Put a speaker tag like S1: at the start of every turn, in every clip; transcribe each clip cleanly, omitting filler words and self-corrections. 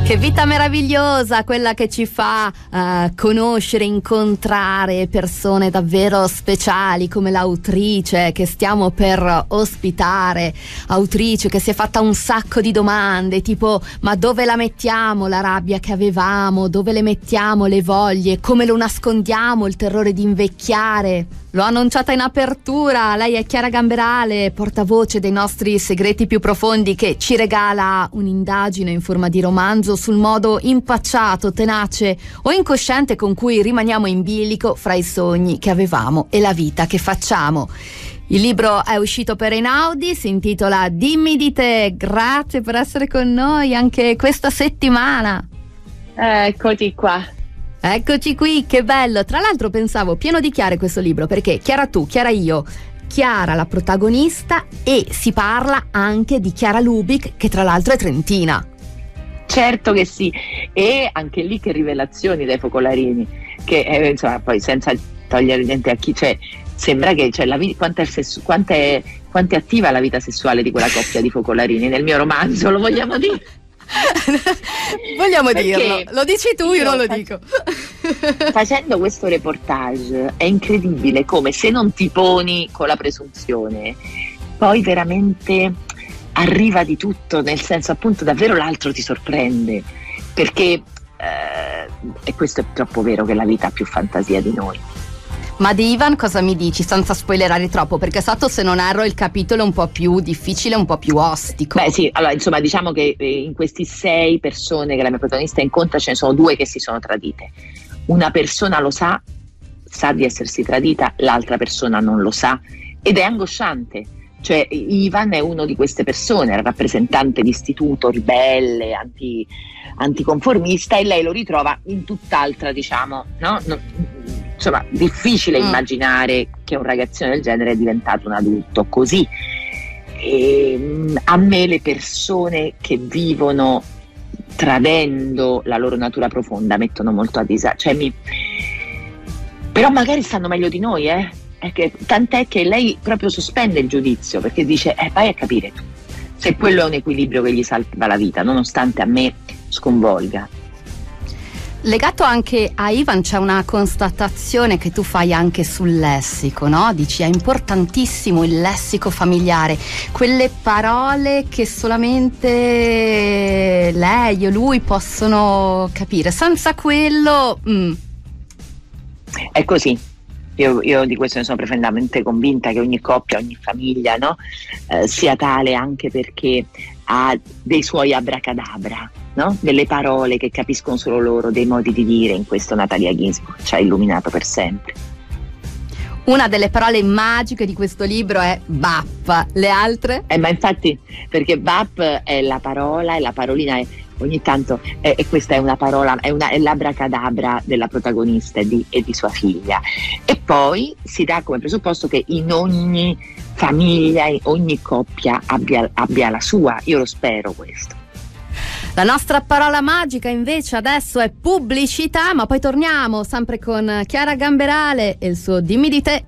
S1: Che vita meravigliosa, quella che ci fa conoscere, incontrare persone davvero speciali come l'autrice che stiamo per ospitare, autrice che si è fatta un sacco di domande tipo: ma dove la mettiamo la rabbia che avevamo, dove le mettiamo le voglie, come lo nascondiamo il terrore di invecchiare. L'ho annunciata in apertura, lei è Chiara Gamberale, portavoce dei nostri segreti più profondi, che ci regala un'indagine in forma di romanzo sul modo impacciato, tenace o incosciente con cui rimaniamo in bilico fra i sogni che avevamo e la vita che facciamo. Il libro è uscito per Einaudi, si intitola Dimmi di te. Grazie per essere con noi anche questa settimana.
S2: Eccoti qua.
S1: Eccoci qui, che bello. Tra l'altro pensavo pieno di chiare questo libro, perché Chiara tu, Chiara io, Chiara la protagonista, e si parla anche di Chiara Lubick, che tra l'altro è trentina.
S2: Certo che sì, e anche lì che rivelazioni dai Focolarini, che insomma, poi senza togliere niente a chi, cioè sembra che la quanto è attiva la vita sessuale di quella coppia di Focolarini nel mio romanzo, lo vogliamo dire?
S1: Vogliamo dirlo, lo dici tu, io non lo dico.
S2: Facendo questo reportage è incredibile come, se non ti poni con la presunzione, poi veramente arriva di tutto, nel senso, appunto, davvero l'altro ti sorprende, perché e questo è troppo vero, che la vita ha più fantasia di noi.
S1: Ma di Ivan cosa mi dici, senza spoilerare troppo? Perché stato, se non erro, il capitolo è un po' più difficile, un po' più ostico.
S2: Beh sì, allora insomma diciamo che in questi 6 persone che la mia protagonista incontra ce ne sono 2 che si sono tradite. Una persona lo sa di essersi tradita, l'altra persona non lo sa, ed è angosciante. Cioè Ivan è uno di queste persone, era rappresentante di istituto, ribelle, anticonformista, e lei lo ritrova in tutt'altra, diciamo, no? Insomma, difficile immaginare che un ragazzino del genere è diventato un adulto così. E a me le persone che vivono tradendo la loro natura profonda mettono molto a disagio, però magari stanno meglio di noi, tant'è che lei proprio sospende il giudizio, perché dice vai a capire tu se quello è un equilibrio che gli salva la vita, nonostante a me sconvolga.
S1: Legato anche a Ivan c'è una constatazione che tu fai anche sul lessico, no? Dici è importantissimo il lessico familiare, quelle parole che solamente lei o lui possono capire, senza quello
S2: È così. Io di questo ne sono profondamente convinta, che ogni coppia, ogni famiglia, no? Sia tale, anche perché ha dei suoi abracadabra, no? Delle parole che capiscono solo loro, dei modi di dire. In questo Natalia Ginzburg ci ha illuminato per sempre.
S1: Una delle parole magiche di questo libro è BAP, le altre?
S2: Ma infatti, perché BAP è la parola, e la parolina ogni tanto, e questa è una parola, è l'abracadabra della protagonista e di sua figlia. E poi si dà come presupposto che in ogni famiglia, in ogni coppia abbia la sua. Io lo spero questo.
S1: La nostra parola magica invece adesso è pubblicità, ma poi torniamo sempre con Chiara Gamberale e il suo Dimmi di te.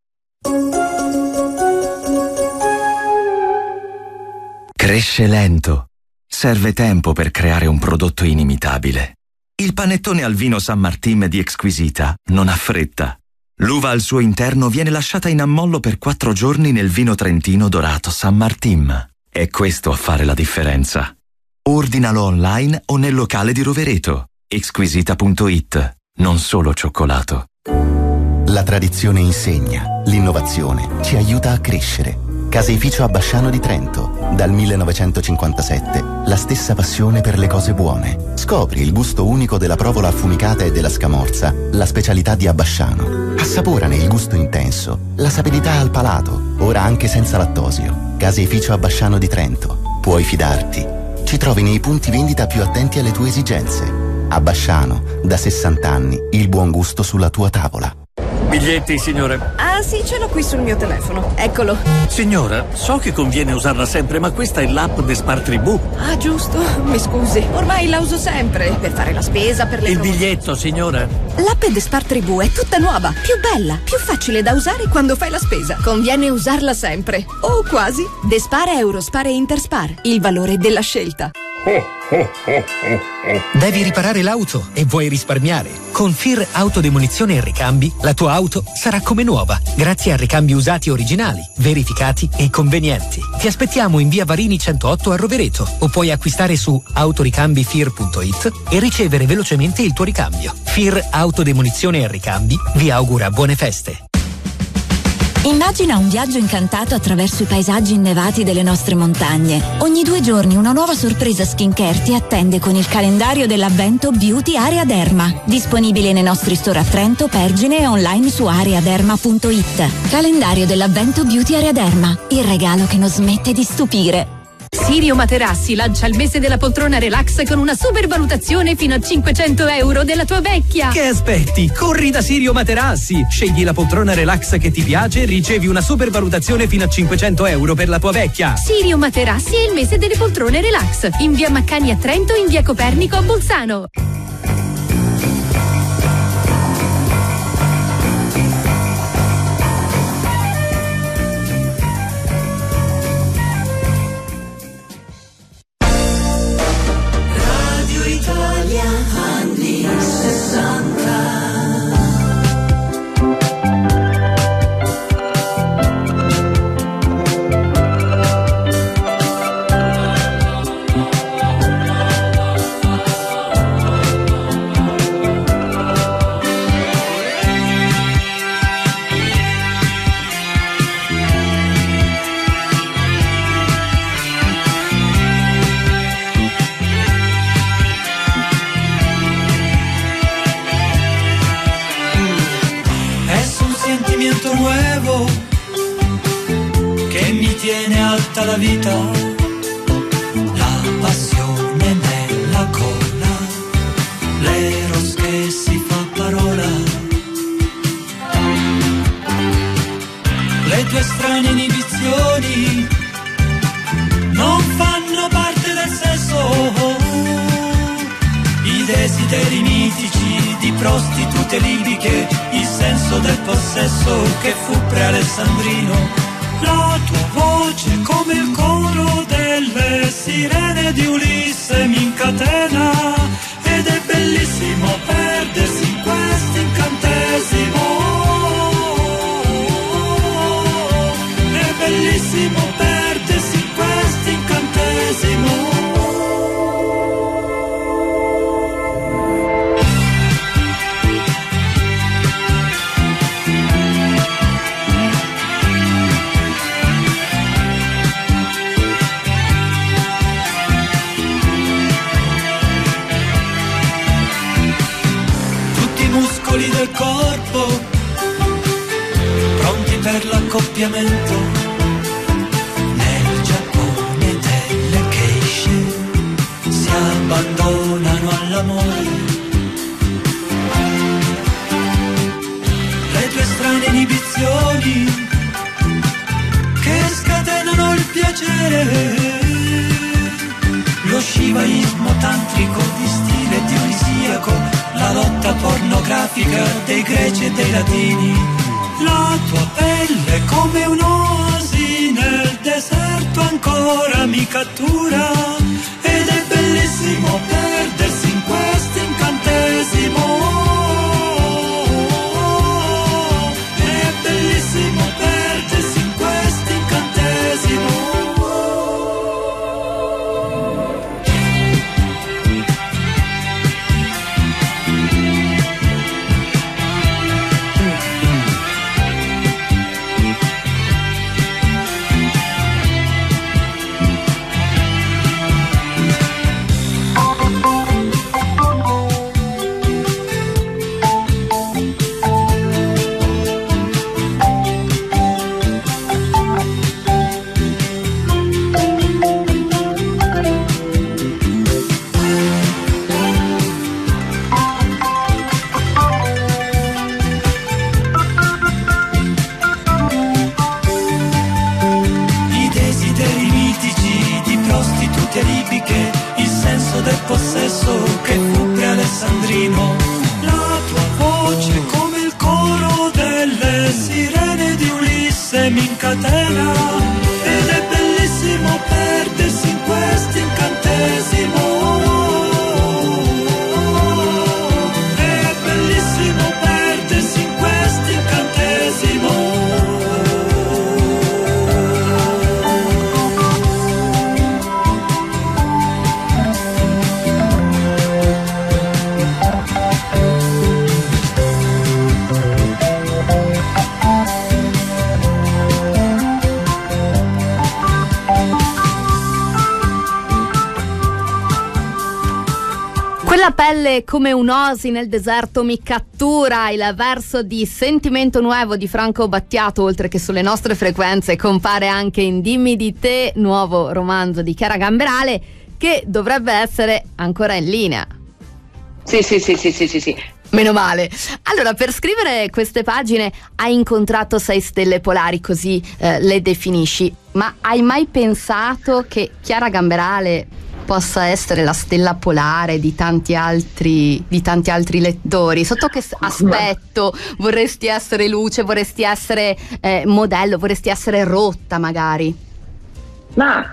S3: Cresce lento. Serve tempo per creare un prodotto inimitabile. Il panettone al vino San Martin di Exquisita non ha fretta. L'uva al suo interno viene lasciata in ammollo per 4 giorni nel vino trentino dorato San Martin. È questo a fare la differenza. Ordinalo online o nel locale di Rovereto. Exquisita.it. Non solo cioccolato.
S4: La tradizione insegna, l'innovazione ci aiuta a crescere. Caseificio Abbasciano di Trento. Dal 1957 la stessa passione per le cose buone. Scopri il gusto unico della provola affumicata e della scamorza, la specialità di Abbasciano. Assaporane il gusto intenso, la sapidità al palato, ora anche senza lattosio. Caseificio Abbasciano di Trento. Puoi fidarti. Ci trovi nei punti vendita più attenti alle tue esigenze. Abbasciano, da 60 anni, il buon gusto sulla tua tavola.
S5: Biglietti, signore?
S6: Ah sì, ce l'ho qui sul mio telefono, eccolo.
S5: Signora, so che conviene usarla sempre, ma questa è l'app de Spar Tribù.
S6: Ah giusto, mi scusi, ormai la uso sempre, per fare la spesa, per le
S5: Il biglietto, signora?
S6: L'app de Spar Tribù è tutta nuova, più bella, più facile da usare quando fai la spesa. Conviene usarla sempre, o quasi. De Spar, Eurospar e Interspar, il valore della scelta.
S7: Devi riparare l'auto e vuoi risparmiare? Con FIR Autodemolizione e Ricambi la tua auto sarà come nuova, grazie a ricambi usati originali, verificati e convenienti. Ti aspettiamo in via Varini 108 a Rovereto o puoi acquistare su autoricambifir.it e ricevere velocemente il tuo ricambio. FIR Autodemolizione e Ricambi vi augura buone feste.
S8: Immagina un viaggio incantato attraverso i paesaggi innevati delle nostre montagne. Ogni 2 giorni una nuova sorpresa skincare ti attende con il calendario dell'avvento Beauty Area Derma. Disponibile nei nostri store a Trento, Pergine e online su areaderma.it. Calendario dell'avvento Beauty Area Derma. Il regalo che non smette di stupire.
S9: Sirio Materassi lancia il mese della poltrona relax con una super valutazione fino a 500 euro della tua vecchia.
S10: Che aspetti? Corri da Sirio Materassi. Scegli la poltrona relax che ti piace e ricevi una super valutazione fino a 500 euro per la tua vecchia.
S9: Sirio Materassi è il mese delle poltrone relax. In via Maccani a Trento e in via Copernico a Bolzano.
S11: La vita, la passione nella colla, l'eros che si fa parola, le tue strane inibizioni non fanno parte del sesso, i desideri mitici di prostitute libiche, il senso del possesso che fu pre-alessandrino. La tua voce come il coro delle sirene di Ulisse mi incatena ed è bellissimo perdersi in questo incantesimo. È bellissimo perdersi in questo incantesimo. Del corpo pronti per l'accoppiamento nel Giappone delle geishe si abbandonano all'amore, le tue strane inibizioni che scatenano il piacere, lo shivaismo tantrico di stile dionisiaco, la lotta pornografica dei greci e dei latini, la tua pelle come un'oasi nel deserto ancora mi cattura ed è bellissimo perdersi in questo incantesimo. È bellissimo perdersi in questo incantesimo. Possesso che fu pre-alessandrino, la tua voce come il coro delle sirene di Ulisse mi incatena ed è bellissimo perdersi in questi incantesimi. incantesimo. È bellissimo perdersi in questo incantesimo.
S1: Quella pelle come un'osi nel deserto mi cattura, il verso di Sentimento Nuevo di Franco Battiato, oltre che sulle nostre frequenze, compare anche in Dimmi di te, nuovo romanzo di Chiara Gamberale, che dovrebbe essere ancora in linea.
S2: Sì.
S1: Meno male. Allora, per scrivere queste pagine hai incontrato 6 stelle polari, così le definisci, ma hai mai pensato che Chiara Gamberale possa essere la stella polare di tanti altri lettori? Sotto che aspetto vorresti essere luce, vorresti essere modello, vorresti essere rotta magari?
S2: Ma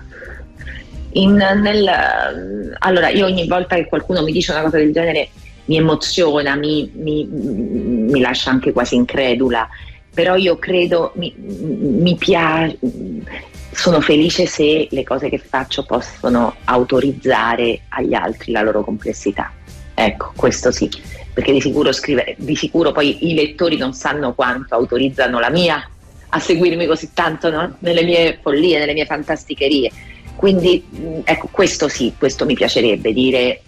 S2: allora, io ogni volta che qualcuno mi dice una cosa del genere mi emoziona, mi lascia anche quasi incredula, però io credo, mi piace, sono felice se le cose che faccio possono autorizzare agli altri la loro complessità. Ecco, questo sì, perché di sicuro poi i lettori non sanno quanto autorizzano la mia a seguirmi così tanto, no? Nelle mie follie, nelle mie fantasticherie. Quindi ecco, questo sì, questo mi piacerebbe dire.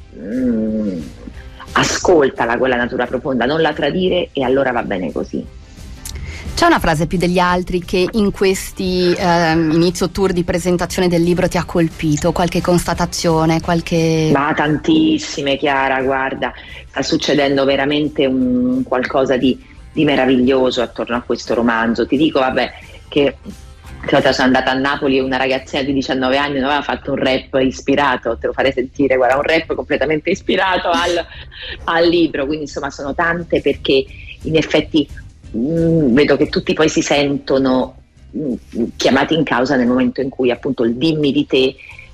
S2: Ascoltala quella natura profonda, non la tradire, e allora va bene così.
S1: C'è una frase più degli altri che in questi inizio tour di presentazione del libro ti ha colpito? Qualche constatazione, qualche...
S2: Ma tantissime, Chiara, guarda, sta succedendo veramente un qualcosa di meraviglioso attorno a questo romanzo. Ti dico, vabbè, che sono andata a Napoli e una ragazzina di 19 anni non aveva fatto un rap ispirato, te lo farei sentire, guarda, un rap completamente ispirato al libro, quindi insomma sono tante, perché in effetti vedo che tutti poi si sentono chiamati in causa nel momento in cui appunto il dimmi di te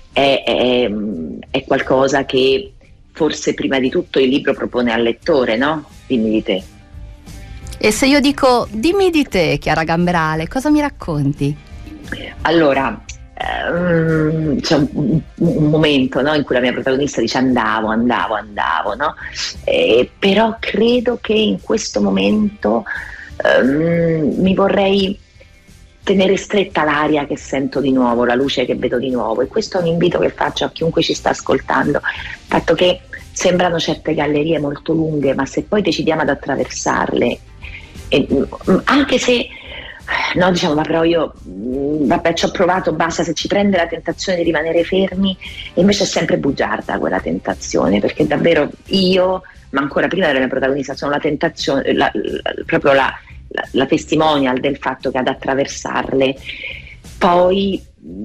S2: è qualcosa che forse prima di tutto il libro propone al lettore, no? Dimmi di te.
S1: E se io dico dimmi di te, Chiara Gamberale, cosa mi racconti?
S2: Allora, c'è un momento, no, in cui la mia protagonista dice andavo, no? Però credo che in questo momento mi vorrei tenere stretta l'aria che sento di nuovo, la luce che vedo di nuovo, e questo è un invito che faccio a chiunque ci sta ascoltando, fatto che sembrano certe gallerie molto lunghe, ma se poi decidiamo ad attraversarle, anche se no, diciamo, ma però io vabbè, ci ho provato, basta, se ci prende la tentazione di rimanere fermi, e invece è sempre bugiarda quella tentazione, perché davvero io, ma ancora prima della mia protagonista, sono la tentazione, proprio la testimonial del fatto che ad attraversarle poi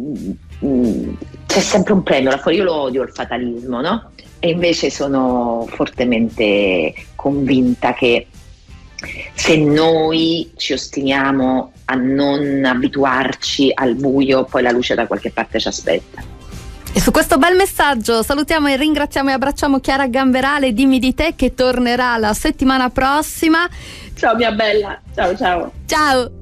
S2: c'è sempre un premio là fuori. Io lo odio il fatalismo, no? E invece sono fortemente convinta che se noi ci ostiniamo a non abituarci al buio, poi la luce da qualche parte ci aspetta.
S1: E su questo bel messaggio salutiamo e ringraziamo e abbracciamo Chiara Gamberale, Dimmi di te, che tornerà la settimana prossima.
S2: Ciao mia bella, ciao.
S1: Ciao.